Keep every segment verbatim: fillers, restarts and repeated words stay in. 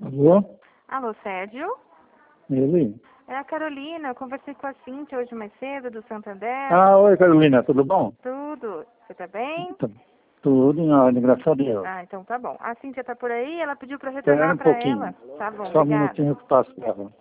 Alô? Alô, Sérgio? Ele? É a Carolina, eu conversei com a Cíntia hoje mais cedo, do Santander. Ah, oi Carolina, tudo bom? Tudo. Você tá bem? Tá tudo em ordem, graças a Deus. Ah, então tá bom. A Cíntia tá por aí, ela pediu pra eu Espera retornar um pra ela. pouquinho. Tá bom, Só um obrigada. minutinho que eu passo pra ela.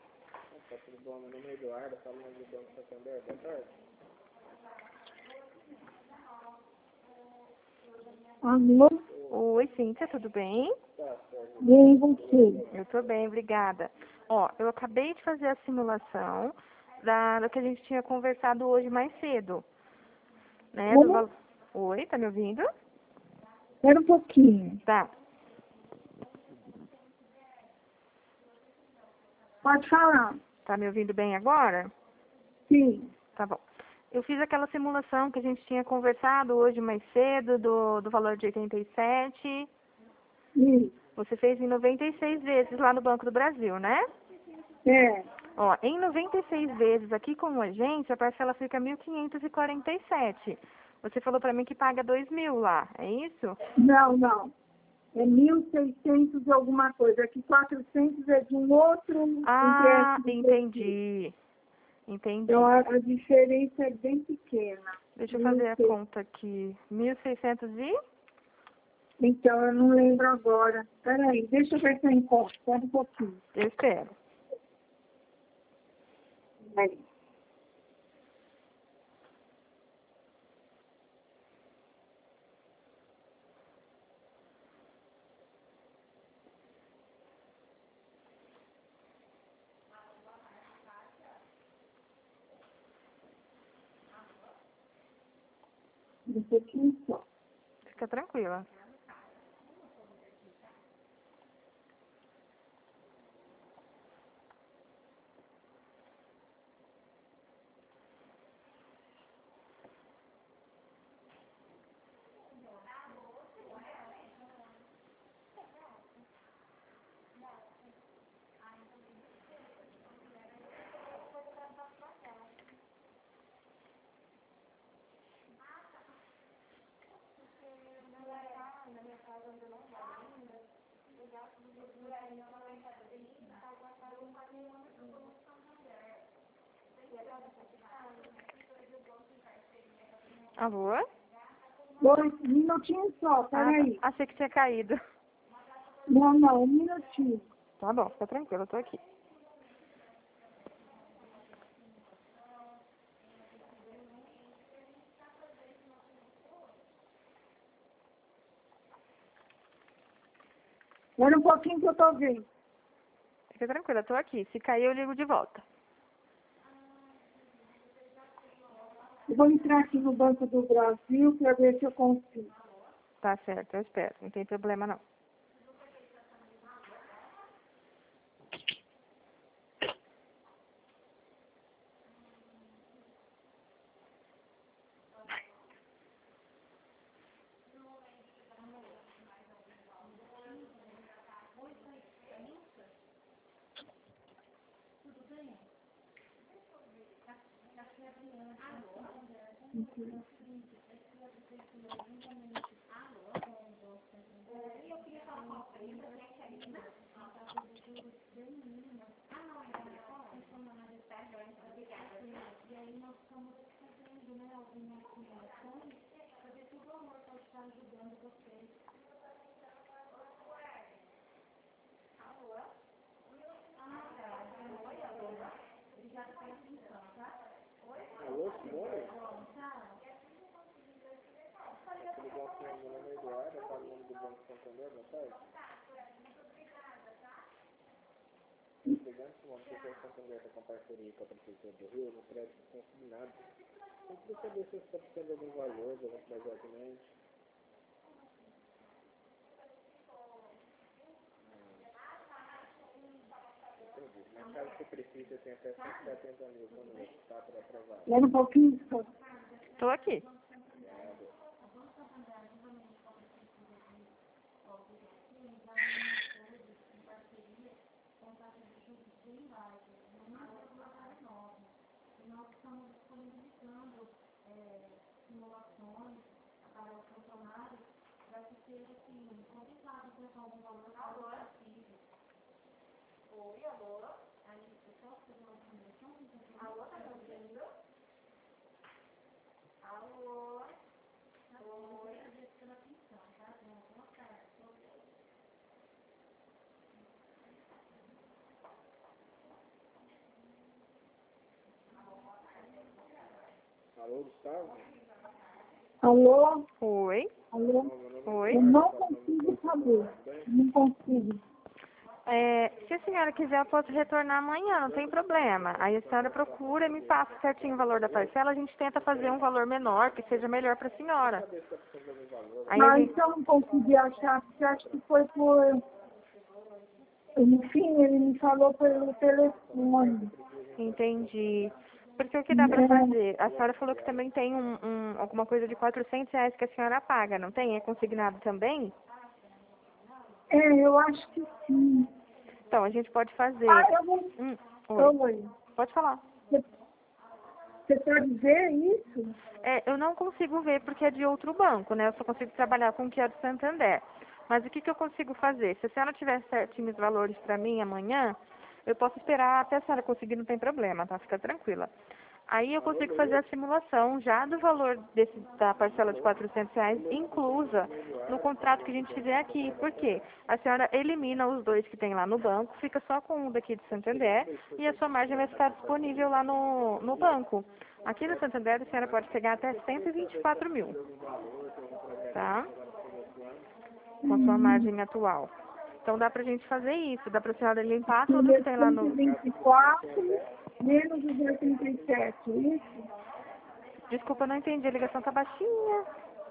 Alô? Oi, Cíntia, tudo bem? Bem, você? Eu tô bem, obrigada. Ó, eu acabei de fazer a simulação da, do que a gente tinha conversado hoje mais cedo. Né, do Como? val... Oi, tá me ouvindo? Espera um pouquinho. Tá. Pode falar. Tá me ouvindo bem agora? Sim. Tá bom. Eu fiz aquela simulação que a gente tinha conversado hoje mais cedo, do, do valor de oitenta e sete. Sim. Você fez em noventa e seis vezes lá no Banco do Brasil, né? É. Ó, em noventa e seis vezes aqui com a gente, a parcela fica mil quinhentos e quarenta e sete. Você falou pra mim que paga dois mil lá, é isso? Não, não. É mil e seiscentos e alguma coisa. Aqui quatrocentos é de um outro Ah, empréstimo que eu fiz. entendi. Entendi. Então a, a diferença é bem pequena. Deixa eu Mil fazer e a seiscentos. conta aqui. mil e seiscentos e... Então, eu não lembro agora. Peraí, deixa eu ver se eu encontro. Espera um pouquinho. Eu espero. Aí. Um pouquinho só. Fica tranquila. Alô? Dois minutinhos só, Ah, peraí. tá. Achei que tinha caído. Não, não, um minutinho. Tá bom, fica tranquila, eu tô aqui. Espera um pouquinho que eu tô vendo. Fica tranquila, eu tô aqui. Se cair, eu ligo de volta. Eu vou entrar aqui no Banco do Brasil para ver se eu consigo. Tá certo, eu espero. Não tem problema, não. Alô, Simone? Tudo bom, senhor? Meu nome é Eduardo, eu falo em nome do Banco Santander, boa tarde. Ligando, Simone, porque o Santander está com parceria com a Prefeitura do Rio, no crédito consignado. Eu queria saber se você está precisando de algum valor, de algum projeto. Mas caso você precise, você tem até cento e setenta mil conosco, tá? Para aprovar. Espera um pouquinho só. Tô aqui. Alô, Gustavo? Alô? Oi? Alô? Oi? Eu não consigo saber. Não consigo. É, se a senhora quiser, eu posso retornar amanhã, não tem problema. Aí a senhora procura e me passa certinho o valor da parcela, a gente tenta fazer um valor menor, que seja melhor para a senhora. Aí a Mas gente... se eu não consegui achar, porque acho que foi por... Enfim, ele me falou pelo telefone. Entendi. Porque o que dá para fazer? A senhora falou que também tem um, um, alguma coisa de quatrocentos reais que a senhora paga, não tem? É consignado também? É, eu acho que sim. Então, a gente pode fazer... Ah, eu vou... Hum, oi. Oi. Pode falar. Você você pode ver isso? É, eu não consigo ver porque é de outro banco, né? Eu só consigo trabalhar com o que é do Santander. Mas o que, que eu consigo fazer? Se a senhora tiver certinho os valores para mim amanhã, eu posso esperar até a senhora conseguir, não tem problema, tá? Fica tranquila. Aí eu consigo fazer a simulação já do valor desse, da parcela de quatrocentos reais, inclusa no contrato que a gente fizer aqui. Por quê? A senhora elimina os dois que tem lá no banco, fica só com um daqui de Santander e a sua margem vai ficar disponível lá no, no banco. Aqui no Santander a senhora pode pegar até cento e vinte e quatro mil, tá? Com a sua margem atual. Então dá pra gente fazer isso, dá pra senhora limpar tudo que tem lá no... cento e vinte e quatro menos os oitenta e sete, isso? Desculpa, eu não entendi, a ligação tá baixinha.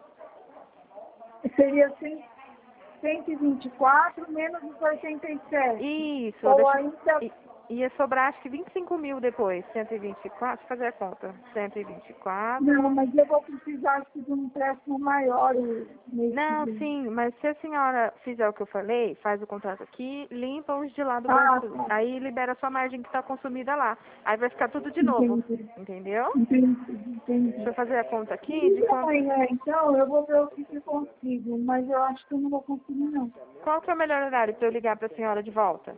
Seria cento e vinte e quatro menos os oitenta e sete. Isso, Ou deixa... ainda... i- ia sobrar acho que vinte e cinco mil depois, cento e vinte e quatro, deixa eu fazer a conta. cento e vinte e quatro. Não, mas eu vou precisar de um empréstimo maior nesse Não, mês. sim, mas se a senhora fizer o que eu falei, faz o contrato aqui, limpa os de lá do Ah, banco, tá. aí libera a sua margem que está consumida lá. Aí vai ficar tudo de novo, Entendi. entendeu? Entendi, Deixa entendi. eu fazer a conta aqui de E quanto... amanhã, então, eu vou ver o que, que eu consigo, mas eu acho que eu não vou conseguir, não. Qual que é o melhor horário para eu ligar para a senhora de volta?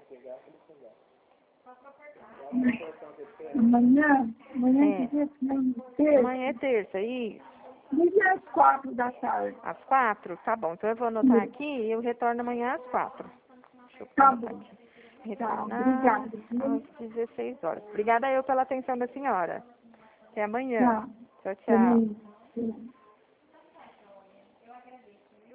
Amanhã, amanhã que É, dia? Amanhã, terça, amanhã é terça, isso. ligue às quatro da tarde. Às quatro? Tá bom, então eu vou anotar aqui e eu retorno amanhã às quatro. Deixa eu Tá anotar bom. aqui. Tá, Retornar obrigada. às dezesseis horas. Obrigada eu pela atenção da senhora. Até amanhã. Tá. Tchau, tchau. Também.